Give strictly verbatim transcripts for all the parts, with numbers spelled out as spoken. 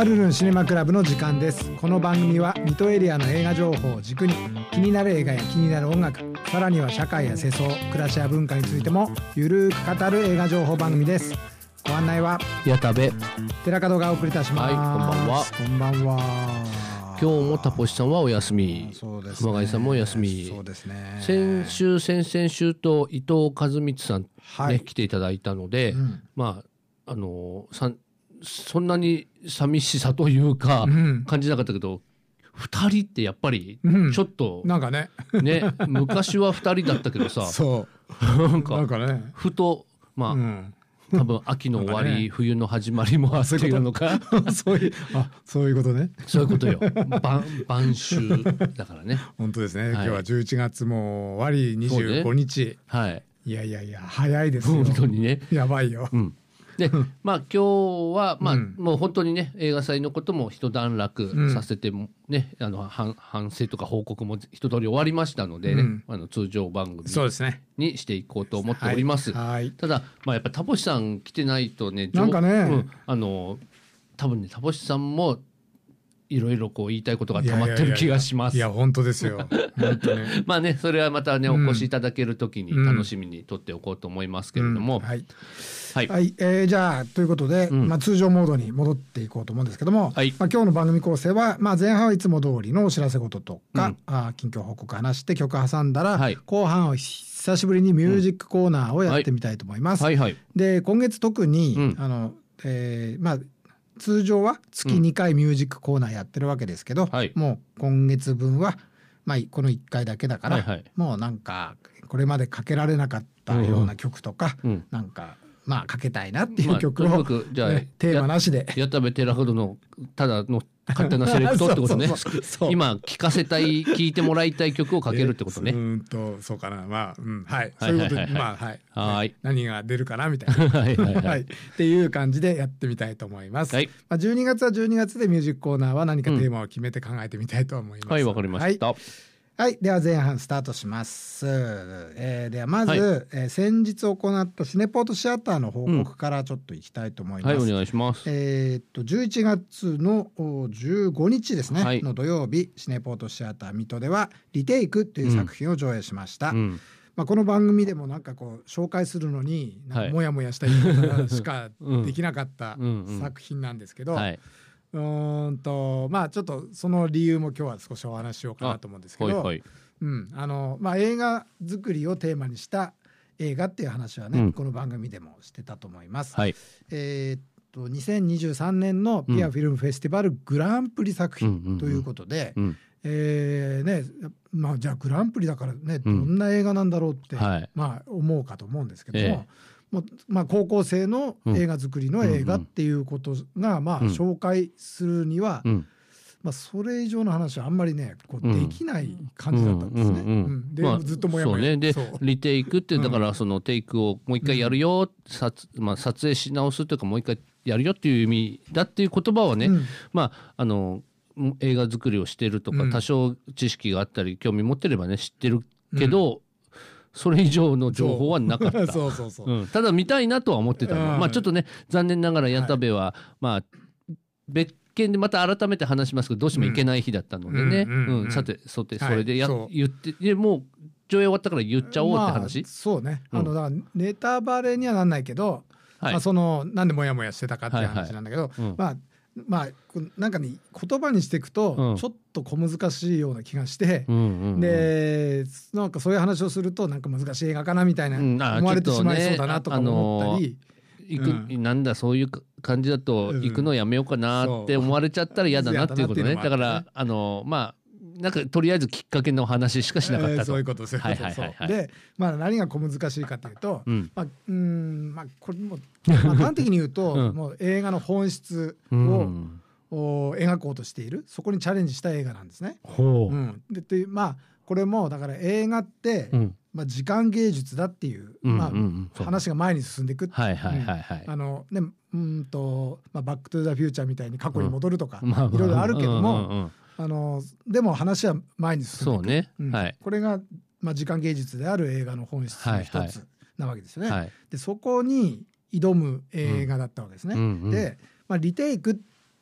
アルルンシネマクラブの時間です。この番組は水戸エリアの映画情報を軸に気になる映画や気になる音楽、さらには社会や世相、暮らしや文化についてもゆるーく語る映画情報番組です。ご案内は矢田部寺門がお送りいたします。 はい、こんばんは。 こんばんは。 今日もタポシさんはお休み、 そうですね、 熊谷さんもお休み。 そうですね。 先週先々週と伊藤和光さん、ね、 はい、 来ていただいたので、うん、まああのさそんなに寂しさというか、うん、感じなかったけど、二人ってやっぱりちょっと、 うん、なんかねね昔は二人だったけどさそうなんか、 なんかね、 ふとまあ、うん多分秋の終わり、ね、冬の始まりもあっていうのかそういうあそういうことねそういうことよ晩晩秋だからね本当ですね、はい、今日はじゅういちがつも終わりにじゅうごにち、ね、 はい、 いやいやいや早いですよ本当にねやばいよ、 うんでまあ、今日は、まあうん、もう本当にね映画祭のことも一段落させても、ねうん、あの反反省とか報告も一通り終わりましたので、ねうん、あの通常番組にしていこうと思っております。 はいはい、 ただ、まあ、やっぱタポシさん来てないとねなんかね、うん、 あの多分ねタポシさんもいろいろこう言いたいことが溜まってる気がします。 いやいやいやいや本当ですよ本当、ね、 まあねそれはまたね、うん、お越しいただけるときに楽しみに撮っておこうと思いますけれども、 うんうん、はいはい、はい、えー、じゃあということで、うんまあ、通常モードに戻っていこうと思うんですけども、はいまあ、今日の番組構成は、まあ、前半はいつも通りのお知らせ事とか、うん、あ近況報告話して曲挟んだら、はい、後半は久しぶりにミュージックコーナーをやってみたいと思います、うんはいはいはい、で今月特に、うんあのえーまあ通常は月にかいミュージックコーナーやってるわけですけど、うんはい、もう今月分は、まあ、このいっかいだけだから、はいはい、もうなんかこれまでかけられなかったような曲とか、うん、なんかまあかけたいなっていう曲を、まあ、じゃあ、ね、テーマなしでやたべ寺ほどのただの勝手なセレクトってことねそうそうそう今聴かせたい聴いてもらいたい曲をかけるってことね。 うんとそうかなまあ、うん、はいそういうことでまあはい、 はい、 何が出るかなみたいなはいはい、はいはい、っていう感じでやってみたいと思います、はいまあ、じゅうにがつはじゅうにがつでミュージックコーナーは何かテーマを決めて考えてみたいと思います、 うん、はいわかりました、 はいはい、では前半スタートします、えー、ではまず、はいえー、先日行ったシネポートシアターの報告からちょっといきたいと思います、 うん、はいお願いします。 えー、っとじゅういちがつのじゅうごにちですね、はい、の土曜日シネポートシアター水戸ではリテイクという作品を上映しました、うんうんまあ、この番組でもなんかこう紹介するのになんかモヤモヤした言い方しかできなかった作品なんですけど、はいうーんとまあちょっとその理由も今日は少しお話ししようかなと思うんですけど、はいはいうんあのまあ、映画作りをテーマにした映画っていう話はね、うん、この番組でもしてたと思います、はいえー、っとにせんにじゅうさんねんのピアフィルムフェスティバルグランプリ作品ということで、うんうんうんえーねまあ、じゃあグランプリだからねどんな映画なんだろうって、うんはいまあ、思うかと思うんですけども、えーもうまあ、高校生の映画作りの映画っていうことが、まあ、紹介するには、うんまあ、それ以上の話はあんまりねこうできない感じだったんですね、うんうんうん、で、まあ、ずっともやもや、 そうね、でリテイクってだからそのテイクをもう一回やるよ、うん撮まあ、撮影し直すというかもう一回やるよっていう意味だっていう言葉はね、うんまあ、あの映画作りをしてるとか、うん、多少知識があったり興味持ってればね知ってるけど、うんそれ以上の情報はなかったそうそうそう、 うん、ただ見たいなとは思ってたの、うんまあ、ちょっとね残念ながら矢田部は、はいまあ、別件でまた改めて話しますけどどうしてもいけない日だったのでね、うんうんうん、さてそてそれでや、はい、言ってでもう上映終わったから言っちゃおうって話、 まあ、そうね、うん、あのだからネタバレにはなんないけど、はいまあ、そのなんでモヤモヤしてたかっていう話なんだけど、はいはいうん、まあまあ、なんかね言葉にしていくとちょっと小難しいような気がして、うんうんうん、でなんかそういう話をするとなんか難しい映画かなみたいな思われてしまいそうだなとか思ったり、 行く、うん、なんだそういう感じだと行くのやめようかなって思われちゃったら嫌だなっていうことね、だからあのまあなんかとりあえずきっかけの話しかしなかったと、えー、そういうことそういうこと、はいはいはいはい、 で、まあ、何が小難しいかというと、うんまあうんまあ、これも、まあ、端的に言うと、うん、もう映画の本質を、うん描こうとしているそこにチャレンジした映画なんですね。ほう、うん、でというまあこれもだから映画って、うんまあ、時間芸術だっていう、うんまあうんうん、話が前に進んでいくっていう、はいはいはいはい、あのねうんと、まあ、バックトゥザフューチャーみたいに過去に戻るとか、うん、いろいろあるけども、うんうんうん、あのでも話は前に進んでいくそうね、うんはい、これが、まあ、時間芸術である映画の本質の一つなわけですよね、はいはい、でそこに挑む映画だったわけですね、うんうん、で、まあ、リテイクって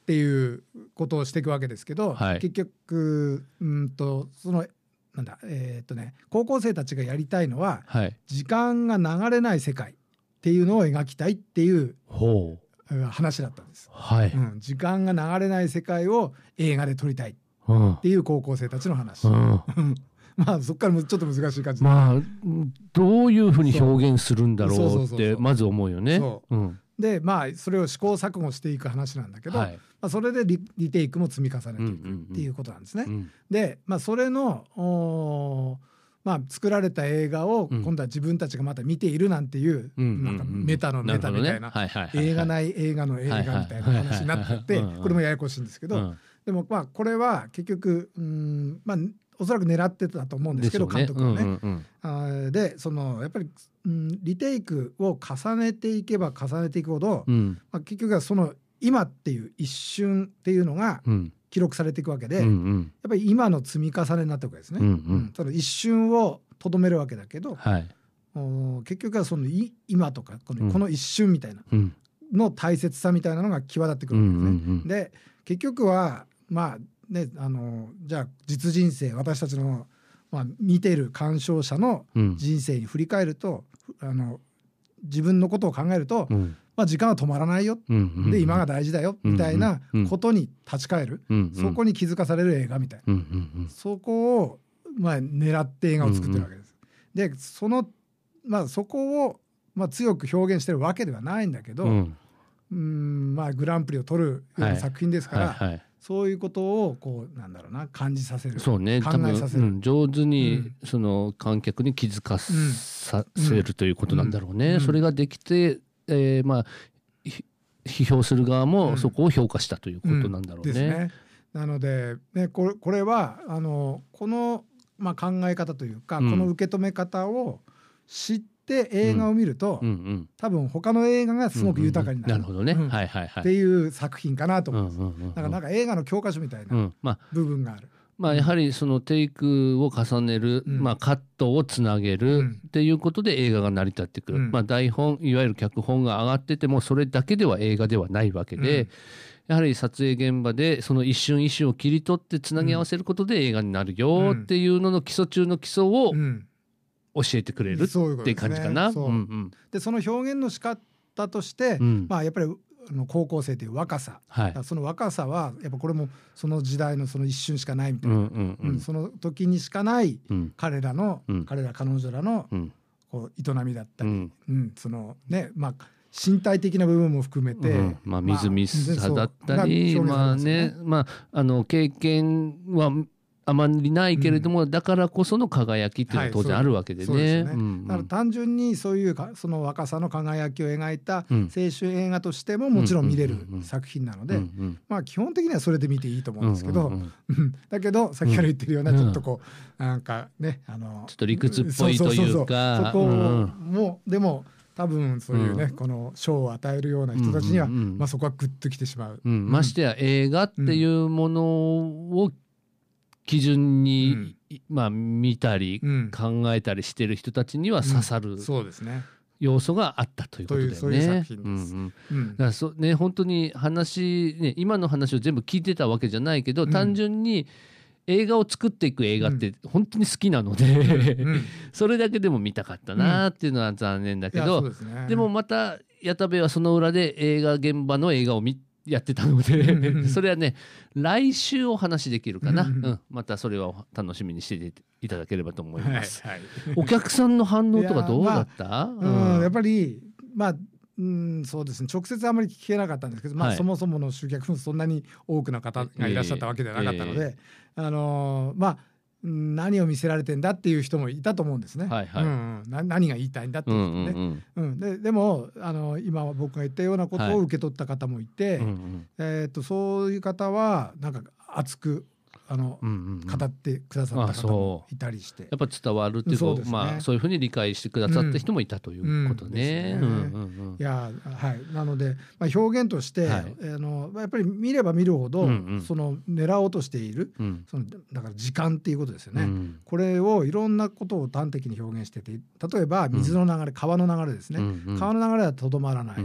っていうことをしていくわけですけど、はい、結局うんとそのなんだえーっとね高校生たちがやりたいのは、はい、時間が流れない世界っていうのを描きたいっていう話だったんです、はいうん、時間が流れない世界を映画で撮りたいっていう高校生たちの話、うんまあそこからもちょっと難しい感じで、 まあどういうふうに表現するんだろうってまず思うよね。そう、うん、 でまあそれを試行錯誤していく話なんだけど、はいまあ、それで リ, リテイクも積み重ねていくっていうことなんですね。うんうんうん、で、まあ、それのお、まあ、作られた映画を今度は自分たちがまた見ているなんていう、うん、なんかメタのメタみたいな、映画ない映画の映画みたいな話になってってこれもややこしいんですけど、うん、でもまあこれは結局うんまあおそらく狙ってたと思うんですけど、監督はね、うんうんうん、あでそのやっぱり、うん、リテイクを重ねていけば重ねていくほど、うんまあ、結局はその今っていう一瞬っていうのが記録されていくわけで、うんうん、やっぱり今の積み重ねになっていくわけですね、うんうんうん、その一瞬をとどめるわけだけど、はい、お結局はそのい今とかこの、うん、この一瞬みたいなの大切さみたいなのが際立ってくるわけですね、うんうんうん、で結局はまあね、あのじゃあ実人生私たちの、まあ、見てる鑑賞者の人生に振り返ると、うん、あの自分のことを考えると、うんまあ、時間は止まらないよ、うんうんうん、で今が大事だよみたいなことに立ち返る、うんうん、そこに気づかされる映画みたいな、うんうんうん、そこを、まあ、狙って映画を作ってるわけです、うんうん、でその、まあ、そこを、まあ、強く表現してるわけではないんだけど、うんうんまあ、グランプリを取るような作品ですから、はいはいはいそういうことをこうなんだろうな感じさせるそうね考えさせる、 多分、うん、上手にその観客に気づかさせるということなんだろうね、うんうん、それができて、えー、まあ批評する側もそこを評価したということなんだろうね、うんですね。 なので、ね、これ、これはあのこの、まあ、考え方というか、うん、この受け止め方を知ってで映画を見ると、うんうんうん、多分他の映画がすごく豊かになる、 うんうん、なるほどね、うんはいはいはい、 っていう作品かなと思います、うんうんうんうん、だからなんか映画の教科書みたいな部分がある、うんまあ、やはりそのテイクを重ねる、うんまあ、カットをつなげるっていうことで映画が成り立ってくる、うんまあ、台本いわゆる脚本が上がっててもそれだけでは映画ではないわけで、うん、やはり撮影現場でその一瞬一瞬を切り取ってつなぎ合わせることで映画になるよっていうのの基礎中の基礎を、うん教えてくれるっていう感じかな。 そういうことですね。そう、うんうん、でその表現の仕方として、うんまあ、やっぱりあの高校生という若さ、はい、その若さはやっぱこれもその時代のその一瞬しかないみたいな、うんうんうんうん、その時にしかない彼らの、うん、彼ら彼女らのこう営みだったり、うんうんそのねまあ身体的な部分も含めて、うんまあ、みずみずさだったり、まあね、まああの経験はあまりないけれども、うん、だからこその輝きっていうのは当然あるわけでね。はい、そうですね。うんうん、だから単純にそういうかその若さの輝きを描いた青春映画としてももちろん見れる作品なので、うんうんうん、まあ基本的にはそれで見ていいと思うんですけど、うんうんうん、だけどさっきから言ってるようなちょっとこう、うん、なんかねあのちょっと理屈っぽいというか、 そこもでも多分そういうね、うん、この賞を与えるような人たちには、うんうんうんまあ、そこはグッときてしまう、 うん、ましてや映画っていうものを基準に、うんまあ、見たり考えたりしてる人たちには刺さる、うんそうですね、要素があったということだよね。 そういう作品です。 うんうん、だからそね本当に話ね今の話を全部聞いてたわけじゃないけど、うん、単純に映画を作っていく映画って本当に好きなので、うん、それだけでも見たかったなっていうのは残念だけど、うん で, ね、でもまた矢田部はその裏で映画現場の映画を見やってたのでそれはね来週お話できるかな、うんうん、またそれは楽しみにしていただければと思います、はいはい、お客さんの反応とかどうだった、まあうんうん、やっぱりまあうんそうですね直接あまり聞けなかったんですけど、まあはい、そもそもの集客もそんなに多くの方がいらっしゃったわけではなかったので、えーえー、あのー、まあ何を見せられてんだっていう人もいたと思うんですね、はいはいうんうん、な何が言いたいんだっていう人ね、うんうんうん、で, でもあの今僕が言ったようなことを受け取った方もいて、はいうんうんえー、とそういう方はなんか熱くあの、うんうんうん、語ってくださった方もいたりしてやっぱ伝わるっていうか、そうですね、まあ、そういうふうに理解してくださった人もいたということね。 いや、はい、なので、まあ、表現として、はい、あのやっぱり見れば見るほど、うんうん、その狙おうとしている、うん、そのだから時間っていうことですよね、うん、これをいろんなことを端的に表現してて例えば水の流れ、うん、川の流れですね、うんうん、川の流れはとどまらない、うん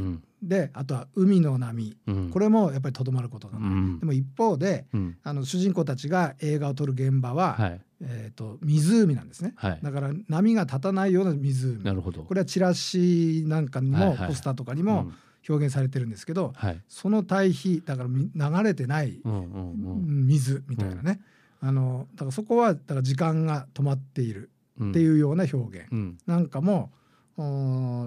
であとは海の波、うん、これもやっぱりとどまることがない、うん、でも一方で、うん、あの主人公たちが映画を撮る現場は、はい、えー、と湖なんですね、はい、だから波が立たないような湖。なるほど。これはチラシなんかにも、はいはい、ポスターとかにも表現されてるんですけど、はい、その対比だから流れてない水みたいなね、うん、あのだからそこはだから時間が止まっているっていうような表現なんかも、うん、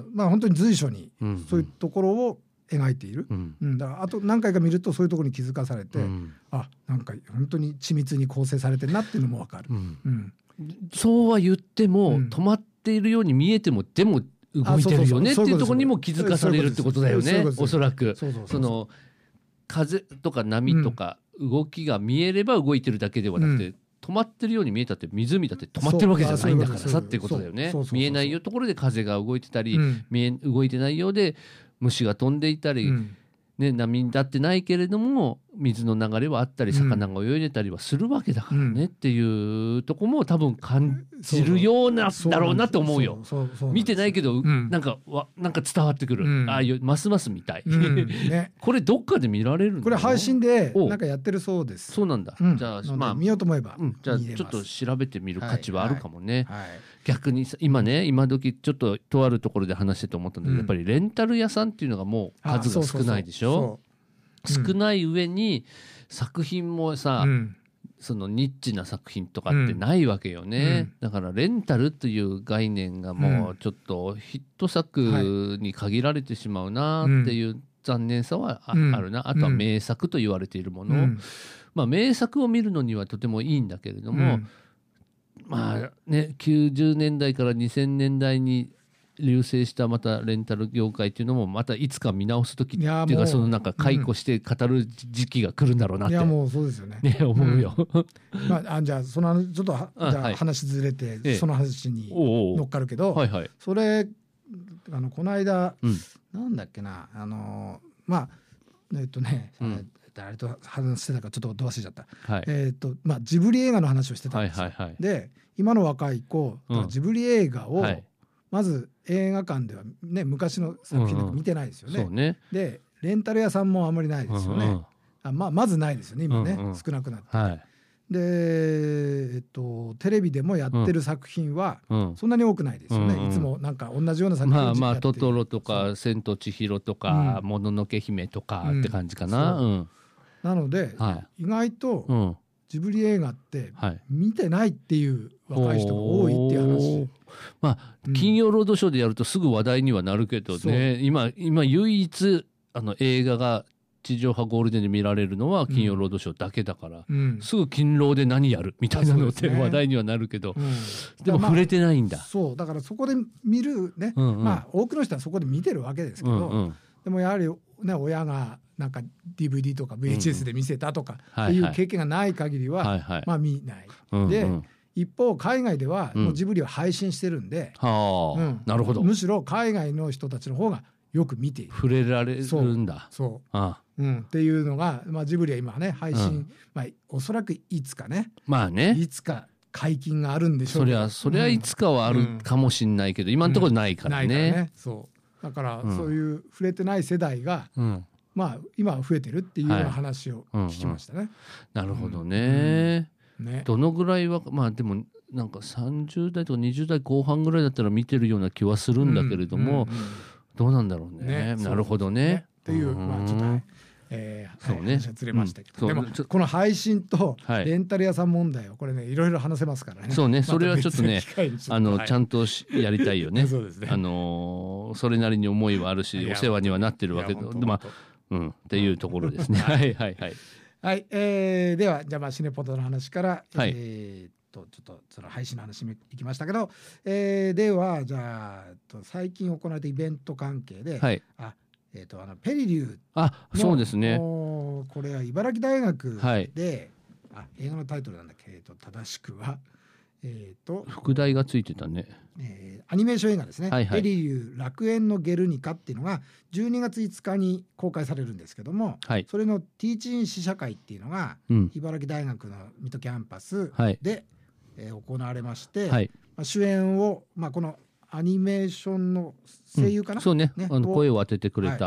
まあ本当に随所にそういうところを描いている、うんうん、だからあと何回か見るとそういうところに気づかされて、うん、あ、なんか本当に緻密に構成されてるなっていうのも分かる、うんうん、そうは言っても、うん、止まっているように見えてもでも動いてるよねっていうところにも気づかされるってことだよね、おそらく。その風とか波とか動きが見えれば動いてるだけではなくて、うん、止まってるように見えたって湖だって止まってるわけじゃないんだからさっていうことだよね。見えないよところで風が動いてたり、うん、見え動いてないようで虫が飛んでいたり、うんね、波に立ってないけれども水の流れはあったり魚が泳いでたりはするわけだからね、うん、っていうとこも多分感じるようなだろうなと思うよ。見てないけど、うん、なんかわなんか伝わってくる、うん、ああいうますます見たい、うんね、これどっかで見られるの？これ配信でなんかやってるそうです。そうなんだ、うん、じゃあ、まあ、見ようと思えば、うん、じゃあちょっと調べてみる価値はあるかもね、はいはいはい、逆に今ね今時ちょっととあるところで話してて思ったんだけど、うん、やっぱりレンタル屋さんっていうのがもう数が少ないでしょ。少ない上に作品もさ、うん、そのニッチな作品とかってないわけよね、うん、だからレンタルという概念がもうちょっとヒット作に限られてしまうなっていう残念さは あ,、うん、あるな。あとは名作と言われているもの、うん、まあ名作を見るのにはとてもいいんだけれども、うん、まあねきゅうじゅうねんだいからにせんねんだいに流星したまたレンタル業界っていうのもまたいつか見直す時っていうか、そのなんか解雇して語る時期が来るんだろうなって、いやもうそうですよね、ね思うよ、うんまあ、あじゃあそのちょっとじゃあ話ずれて、はい、その話に乗っかるけど、はいはい、それあのこの間、うん、なんだっけなあのまあえっとね、うん、誰と話してたかちょっとど忘れちゃった、はい、えっとまあジブリ映画の話をしてたんですよ、はいはいはい、で今の若い子、うん、ジブリ映画を、はいまず映画館では、ね、昔の作品なんか見てないですよね、うんうんね、でレンタル屋さんもあんまりないですよね、うんうん、あ ま, まずないですよね今ね、うんうん、少なくなって、はい、で、えっと、テレビでもやってる作品はそんなに多くないですよね、うんうん、いつもなんか同じような作品をやってる、まあまあトトロとか千と千尋とかもののけ姫とかって感じかな、うんうん、なので、はい、意外と、うんジブリ映画って見てないっていう若い人が多いっていう話、はい、まあ、うん、金曜ロードショーでやるとすぐ話題にはなるけどね、今今唯一あの映画が地上波ゴールデンで見られるのは金曜ロードショーだけだから、うん、すぐ勤労で何やるみたいなのって話題にはなるけど、うん、でも触れてないんだ、まあ、そうだからそこで見るね、うんうん、まあ多くの人はそこで見てるわけですけど、うんうん、でもやはりね親がなんか ディーブイディー とか ブイエイチエス で見せたとかっていう経験がない限りは、はいはい、まあ見ない、はいはい、で、うんうん、一方海外ではもうジブリは配信してるんで、うんうん、なるほど、むしろ海外の人たちの方がよく見ている、触れられるんだ、そうそう、ああ、うん、っていうのが、まあ、ジブリは今ね配信、うんまあ、おそらくいつかね、まあね、いつか解禁があるんでしょうけど、そりゃそりゃいつかはあるかもしれないけど、うん、今のところないからね、うん、ないからね、そうだから、うん、そういう触れてない世代が、うんまあ、今は増えてるっていうような話を聞きましたね、はいうんうん、なるほど ね,、うん、ねどのぐらいはまあでもなんかさんじゅうだいとかにじゅうだいこう半ぐらいだったら見てるような気はするんだけれども、うんうんうん、どうなんだろう ね, ねなるほど ね, ねっていう、まあちょっと、えーそうね、話がずれましたけど、うん、でもこの配信とレンタル屋さん問題をこれねいろいろ話せますからね、そうね、それはちょっとねあの、はい、ちゃんとやりたいよねそうですね、あのー、それなりに思いはあるしお世話にはなってるわけで、まあうん、っていうところですね。はいはいはい。はい、えー、ではじゃあまあシネポトの話から、はい、えー、っとちょっとその配信の話にいきましたけど、えー、ではじゃあと最近行われたイベント関係で、はい、あえー、っとあのペリリューのあそうですね。これは茨城大学で、はい、あ映画のタイトルなんだけど、えー、っと正しくは。えー、と副題がついてたね、えー、アニメーション映画ですね、はいはい、ペリリュー楽園のゲルニカっていうのがじゅうにがついつかに公開されるんですけども、はい、それのティーチン試写会っていうのが、うん、茨城大学の水戸キャンパスで、はいえー、行われまして、はいまあ、主演を、まあ、このアニメーションの声優かな、うん、そうね、ねあの声を当ててくれた、はい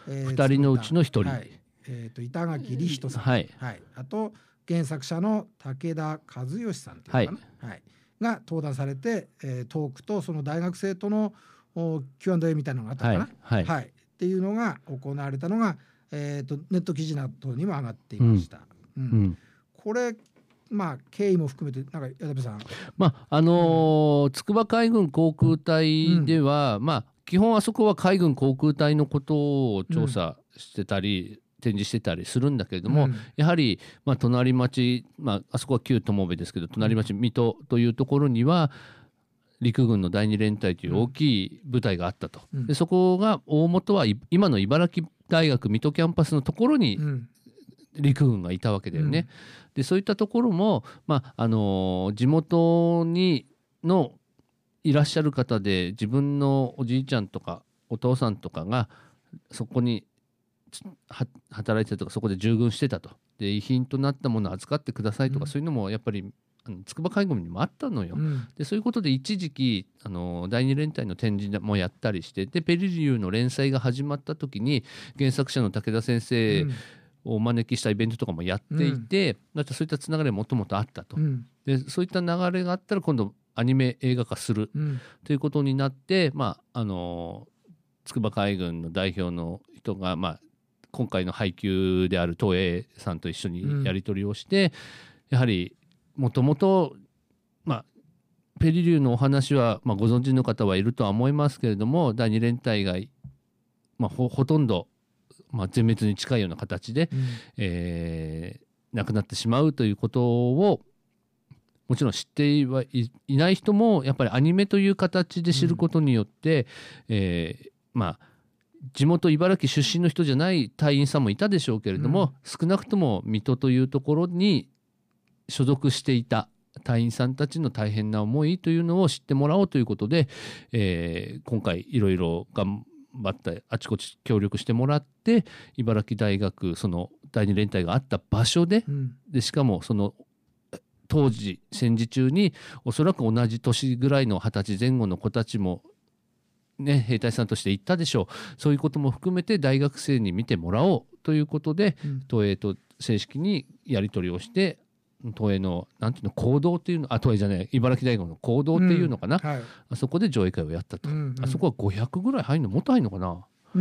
えー、 ふたりのうちのひとり、 はい、えー、と板垣李人さん、 はいはい、あと原作者の武田和義さんっていうのかな、はいはい、が登壇されて、えー、トークとその大学生との キューアンドエー みたいなのがあったかな、 はいはいはい、っていうのが行われたのが、えー、とネット記事などにも上がっていました。うんうん、これまあ経緯も含めてなんか矢田部さん、 まああのー、筑波海軍航空隊では、うん、まあ基本あそこは海軍航空隊のことを調査してたり、うん、展示してたりするんだけれども、うん、やはり、まあ、隣町、まあ、あそこは旧友部ですけど隣町水戸というところには陸軍のだいに連隊という大きい部隊があったと、うん、でそこが大元は今の茨城大学水戸キャンパスのところに陸軍がいたわけだよね、うん、でそういったところも、まああのー、地元にのいらっしゃる方で自分のおじいちゃんとかお父さんとかがそこに働いてたとかそこで従軍してたとで遺品となったものを預かってくださいとか、うん、そういうのもやっぱりあの筑波海軍にもあったのよ、うん、でそういうことで一時期あのだいに連隊の展示もやったりしてでペリリューの連載が始まった時に原作者の武田先生をお招きしたイベントとかもやっていて、うん、だってそういったつながりがもともとあったと、うん、でそういった流れがあったら今度アニメ映画化する、うん、ということになって、まあ、あの筑波海軍の代表の人が、まあ、今回の配給である東映さんと一緒にやり取りをして、うん、やはりもともとペリリューのお話は、まあ、ご存知の方はいるとは思いますけれどもだいに連隊が、まあ、ほ, ほとんど、まあ、全滅に近いような形で、うんえー、亡くなってしまうということをもちろん知ってはいない人もやっぱりアニメという形で知ることによって、うんえー、まあ地元茨城出身の人じゃない隊員さんもいたでしょうけれども、うん、少なくとも水戸というところに所属していた隊員さんたちの大変な思いというのを知ってもらおうということで、えー、今回いろいろ頑張ってあちこち協力してもらって茨城大学そのだいに連隊があった場所 で,、うん、でしかもその当時戦時中におそらく同じ年ぐらいのはたち前後の子たちも、ね、兵隊さんとして行ったでしょう。そういうことも含めて大学生に見てもらおうということで、うん、東映と正式にやり取りをして東映のなんていうの行動っていうのあ東映じゃない茨城大学の行動っていうのかな、うんはい、あそこで上映会をやったと、うんうん、あそこはごひゃくぐらい入るのもっと入るのかな。 うん、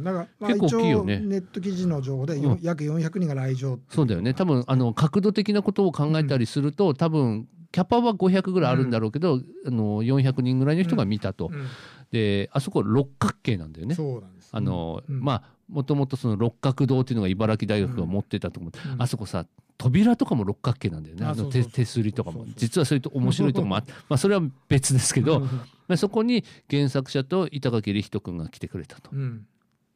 だからまあ結構大きいよね。 ネット記事の情報で、うん、約よんひゃくにんが来場。 そうだよね。多分あの角度的なことを考えたりすると、うん、多分キャパはごひゃくぐらいあるんだろうけど、うん、あのよんひゃくにんぐらいの人が見たと、うんうん、であそこ六角形なんだよね。 そうなんです、 あの、うん、まあもともとその六角堂っていうのが茨城大学が持ってたと思う、うん、あそこさ扉とかも六角形なんだよね。あの手手すりとかも実はそういうと面白いとこもあってまあそれは別ですけどまあそこに原作者と板垣李人君が来てくれたと、うんうん、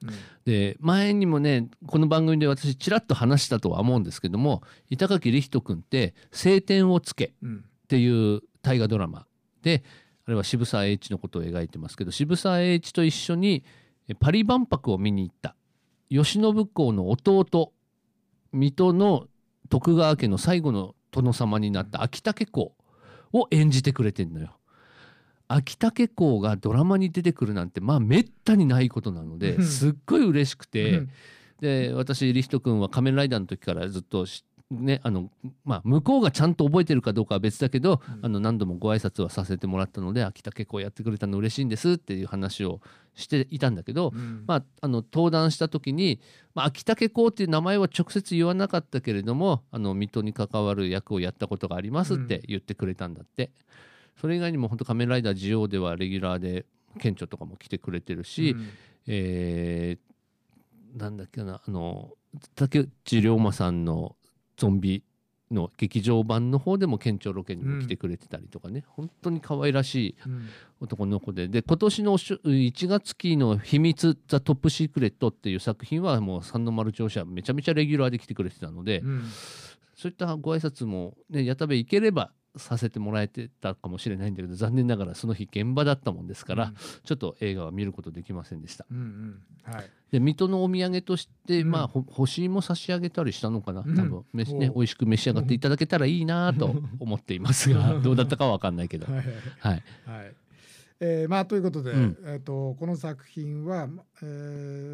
で前にもねこの番組で私ちらっと話したとは思うんですけども板垣李人君って「青天を衝け」っていう大河ドラマであれは渋沢栄一のことを描いてますけど渋沢栄一と一緒にパリ万博を見に行った慶喜公の弟水戸の徳川家の最後の殿様になった秋竹公を演じてくれてんのよ。秋竹公がドラマに出てくるなんてまあめったにないことなのですっごい嬉しくて、うん、で私李人君は仮面ライダーの時からずっとねあのまあ、向こうがちゃんと覚えてるかどうかは別だけど、うん、あの何度もご挨拶はさせてもらったので秋竹公やってくれたの嬉しいんですっていう話をしていたんだけど、うんまあ、あの登壇した時に、まあ、秋竹公っていう名前は直接言わなかったけれどもあの水戸に関わる役をやったことがありますって言ってくれたんだって、うん、それ以外にも本当仮面ライダージオではレギュラーで県庁とかも来てくれてるし、うんえー、なんだっけなあの竹内涼真さんのゾンビの劇場版の方でも県庁ロケにも来てくれてたりとかね、うん、本当に可愛らしい男の子で、で今年のいちがつ期の秘密ザトップシークレットっていう作品はもう三の丸庁舎めちゃめちゃレギュラーで来てくれてたので、うん、そういったご挨拶もね矢田部行ければさせてもらえてたかもしれないんだけど残念ながらその日現場だったもんですから、うん、ちょっと映画は見ることできませんでした、うんうんはい、で水戸のお土産として、うんまあ、干し芋差し上げたりしたのかな、うん、多分めし、ね、美味しく召し上がっていただけたらいいなと思っていますがどうだったかは分かんないけどはい、はいはいえーまあ、ということで、うんえー、とこの作品は、えー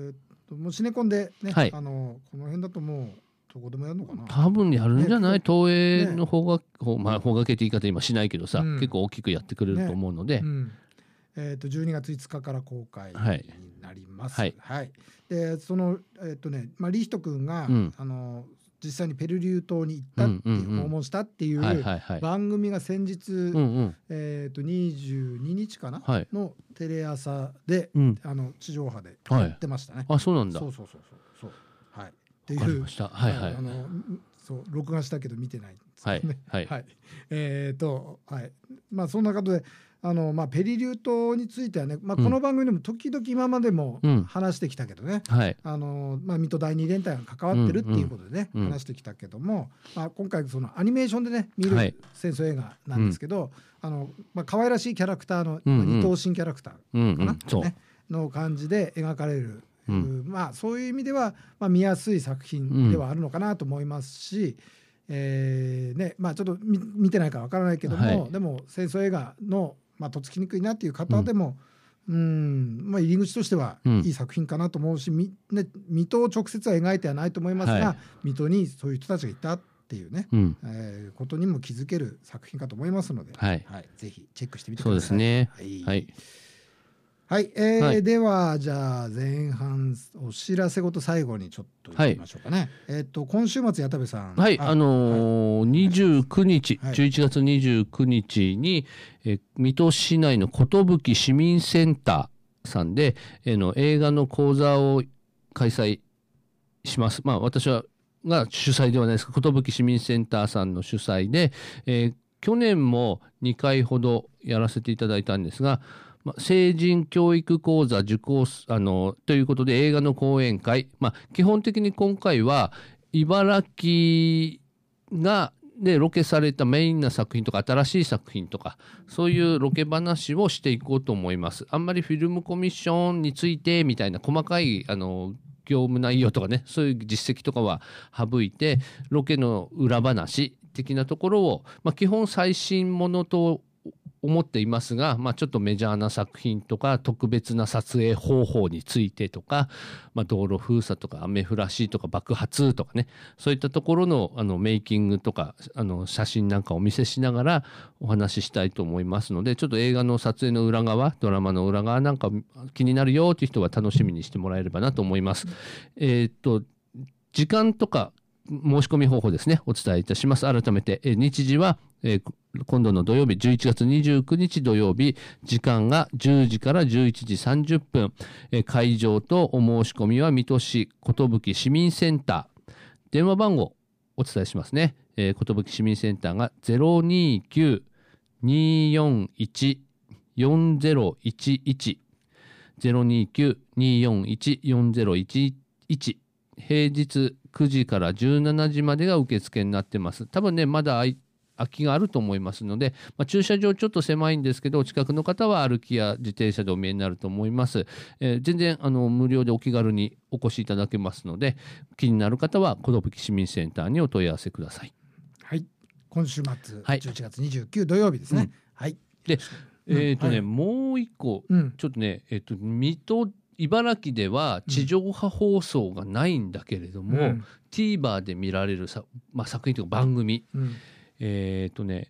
もうシネコンでね、 はい、 あのこの辺だともうどこでもやるのかな。 多分やるんじゃない、ね、東映の方が、ね、まあ方角系って言い方今しないけどさ、うん、結構大きくやってくれると思うので、ね、うん、 えー、とじゅうにがついつかから公開になります。 はいはいはい、でそのえっ、ー、とね、まあ、リヒト君が、うん、あの実際にペルリュー島に行ったっていう、うんうんうん、訪問したっていう番組が先日、うんうん、えー、とにじゅうににちかな、はい、のテレ朝で、うん、あの地上波でやってましたね。 はい、あ、そうなんだ。 そうそうそうそうそう、はい、っていう、 わかりました。はいはい、 あのそう録画したけど見てないんですけどね。はいはい、はい、えーとはい、まあそんなことで、あのまあ、ペリリュー島についてはね、まあ、この番組でも時々今までも話してきたけどね、うん、はい、あのまあ、水戸第二連隊が関わってるっていうことでね、うんうん、話してきたけども、まあ、今回そのアニメーションでね見る戦争映画なんですけど、はい、あのまあ可愛らしいキャラクターの、うんうん、二頭身キャラクターかな、うんうんね、の感じで描かれる、うん、まあ、そういう意味では、まあ、見やすい作品ではあるのかなと思いますし、うん、えーね、まあ、ちょっと 見, 見てないからわからないけども、はい、でも戦争映画のまあ、とっつきにくいなっていう方でも、うん、うんまあ、入り口としてはいい作品かなと思うし、みね、水戸を直接は描いてはないと思いますが、はい、水戸にそういう人たちがいたっていうね、うん、えー、ことにも気づける作品かと思いますので、はいはい、ぜひチェックしてみてください。 そうですね、 はいはいはい、えーはい、ではじゃあ前半お知らせごと最後にちょっと言ってみましょうかね、はい、えー、と今週末矢田部さん、 はい、あ、あのーはい、にじゅうくにち、はい、じゅういちがつにじゅうくにちに、えー、水戸市内の寿市民センターさんで、えー、の映画の講座を開催します。まあ私はが主催ではないですが、寿市民センターさんの主催で、えー、去年もにかいほどやらせていただいたんですが、まあ、成人教育講座受講あのということで映画の講演会、まあ、基本的に今回は茨城がでロケされたメインな作品とか新しい作品とかそういうロケ話をしていこうと思います。あんまりフィルムコミッションについてみたいな細かいあの業務内容とかね、そういう実績とかは省いてロケの裏話的なところを、まあ、基本最新ものと思っていますが、まあ、ちょっとメジャーな作品とか特別な撮影方法についてとか、まあ、道路封鎖とか雨降らしとか爆発とかね、そういったところの、あのメイキングとかあの写真なんかをお見せしながらお話ししたいと思いますので、ちょっと映画の撮影の裏側、ドラマの裏側なんか気になるよという人は楽しみにしてもらえればなと思います。えー、っと時間とか申し込み方法ですね、お伝えいたします。改めて、え日時は、えー、今度の土曜日じゅういちがつにじゅうくにち土曜日、時間がじゅうじからじゅういちじさんじゅっぷん、えー、会場とお申し込みは水戸市寿市民センター、電話番号お伝えしますね。えー、寿市民センターが ゼロにきゅう にーよんいち よんゼロいちいち ゼロにきゅう にーよんいち よんゼロいちいち、平日くじからじゅうしちじまでが受付になってます。多分ねまだ空きがあると思いますので、まあ、駐車場ちょっと狭いんですけど、近くの方は歩きや自転車でお見えになると思います。えー、全然あの無料でお気軽にお越しいただけますので、気になる方は寿市民センターにお問い合わせください。 はい、今週末、はい、じゅういちがつにじゅうくにち土曜日ですね。うん、はい。 で、えっ、ー、とね、はい、もう一個、うん、ちょっとね、えっ、ー、と水戸茨城では地上波放送がないんだけれども、うん、TVer で見られるさ、まあ、作品というか番組、うん、えっ、ー、とね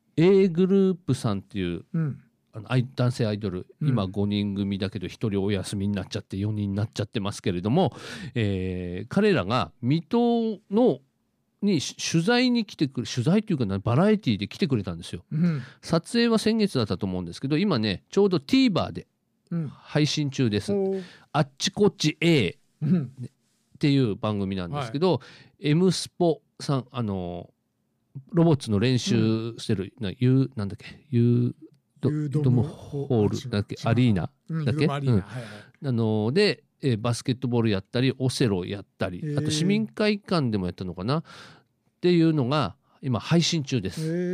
A グループさんっていう、うん、あの男性アイドル、今ごにん組だけどひとりお休みになっちゃってよにんになっちゃってますけれども、えー、彼らが水戸のに取材に来てくる、取材というかな、バラエティで来てくれたんですよ。うん、撮影は先月だったと思うんですけど、今ねちょうど TVer で配信中です。うん、あっちこっち A っていう番組なんですけど、はい、エムスポさん、あのロボッツの練習してる、うん、なユーなんだっけユードムホールだっけアリーナだっけ、うん、あのでえバスケットボールやったりオセロやったり、あと市民会館でもやったのかなっていうのが今配信中です。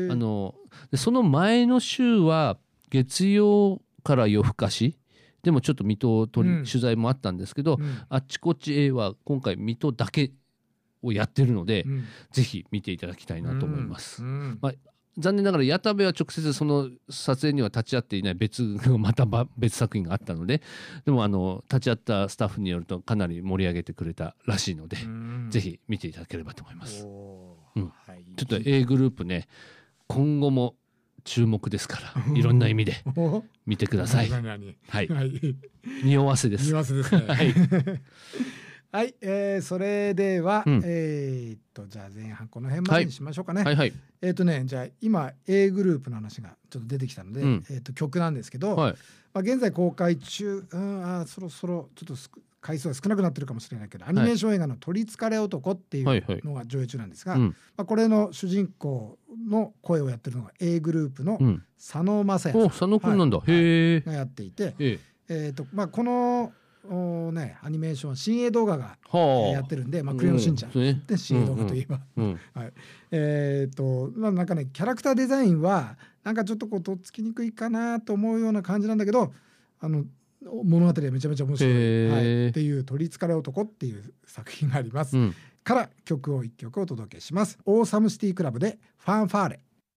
あのでその前の週は月曜から夜更かしでもちょっと水戸を取り、うん、取材もあったんですけど、うん、あっちこっち A は今回水戸だけをやってるので、うん、ぜひ見ていただきたいなと思います。うんうん、まあ、 残念ながら矢田部は直接その撮影には立ち会っていない別また別作品があったので、でもあの立ち会ったスタッフによるとかなり盛り上げてくれたらしいので、ぜひ見ていただければと思います。うん、はい、ちょっと A グループね今後も注目ですからいろんな意味で見てください。はい、匂わせです。 匂わせですね。 はいはい、えー、それでは、うん、えー、っとじゃあ前半この辺までにしましょうかね。 はいはいはい、 えー、っとねじゃあ今 A グループの話がちょっと出てきたので、うん、えー、っと曲なんですけど、はい、まあ、現在公開中、うん、あそろそろちょっと回数は少なくなってるかもしれないけど、アニメーション映画の取りつかれ男っていうのが上映中なんですが、はいはい、まあ、これの主人公の声をやってるのが A グループの佐野雅也さん、 うん、佐野くんなんだ、はい、へーがやっていて、えーえーとまあ、このおね、アニメーション新鋭動画が、えー、やってるんで、まあ、クレヨンしんちゃん、うん、で新鋭動画といえば、うんうんはい、えーとまあ、なんかねキャラクターデザインはなんかちょっとこうとっつきにくいかなと思うような感じなんだけど、あの物語はめちゃめちゃ面白い、はい、っていう取りつかれ男っていう作品があります、うん、から曲をいっきょくお届けします。オーサムシティクラブでファンファーレ。